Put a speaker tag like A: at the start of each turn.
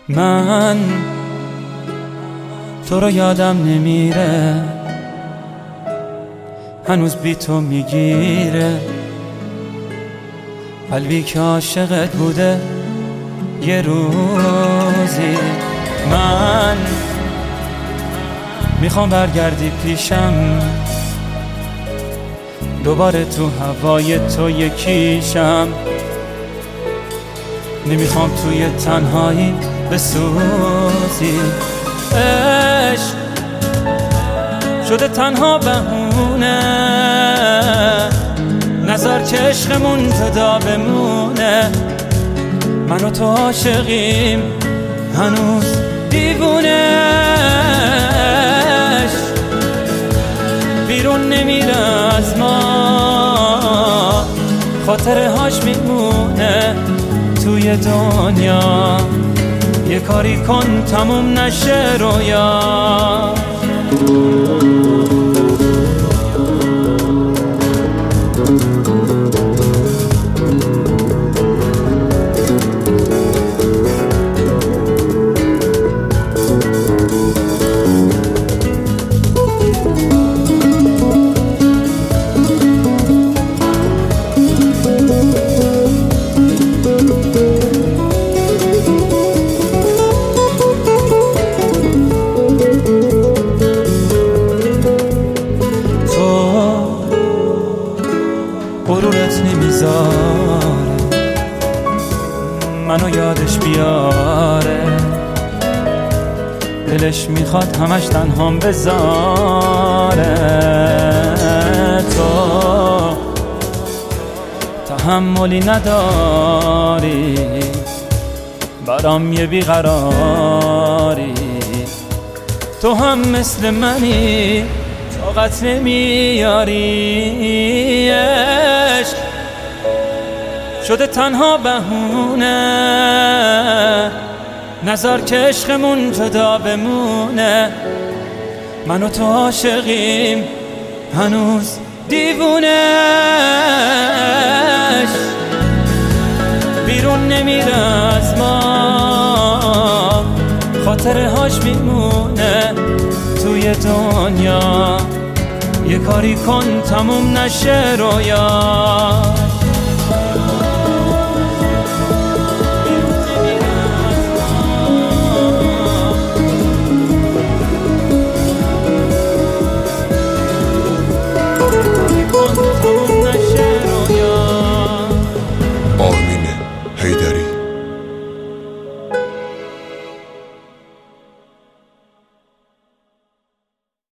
A: من تو رو یادم نمیره، هنوز بی تو میگیره قلبی که عاشقت بوده یه روزی. من میخوام برگردی پیشم، دوباره تو هوای تو یکیشم. نمیخوام توی تنهایی بسوزی. عشق شده تنها بهونه، نذار که عشقمون جدا بمونه. من و تو عاشقیم هنوز دیوونش، بیرون نمیره از ما، خاطره هاش میمونه توی دنیا. یه کاری کن تموم نشه رویا. غرورت نمیذاره منو یادش بیاره، دلش میخواد همش تنهام بذاره. تو تحملی نداری برام یه بیقراری، تو هم مثل منی طاقت نمیاری. عشق شده تنها بهونه، نذار که عشقمون جدا بمونه. من و تو عاشقیم هنوز دیوونش، بیرون نمیره از ما، خاطره هاش میمونه توی دنیا. یه کاری کن تموم نشه رویا.